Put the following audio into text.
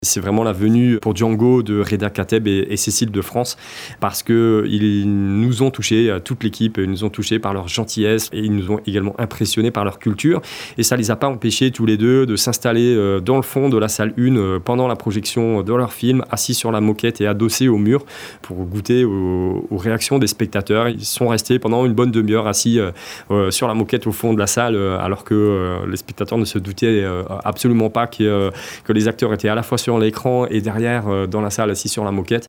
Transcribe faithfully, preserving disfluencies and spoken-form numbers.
C'est vraiment la venue pour Django de Reda Kateb et, et Cécile de France, parce qu'ils nous ont touchés, toute l'équipe, ils nous ont touchés par leur gentillesse et ils nous ont également impressionnés par leur culture. Et ça ne les a pas empêchés tous les deux de s'installer dans le fond de la salle un pendant la projection de leur film, assis sur la moquette et adossés au mur pour goûter aux, aux réactions des spectateurs. Ils sont restés pendant une bonne demi-heure assis euh, sur la moquette au fond de la salle, alors que euh, les spectateurs ne se doutaient euh, absolument pas que, euh, que les acteurs étaient à la fois sur l'écran et derrière euh, dans la salle assis sur la moquette.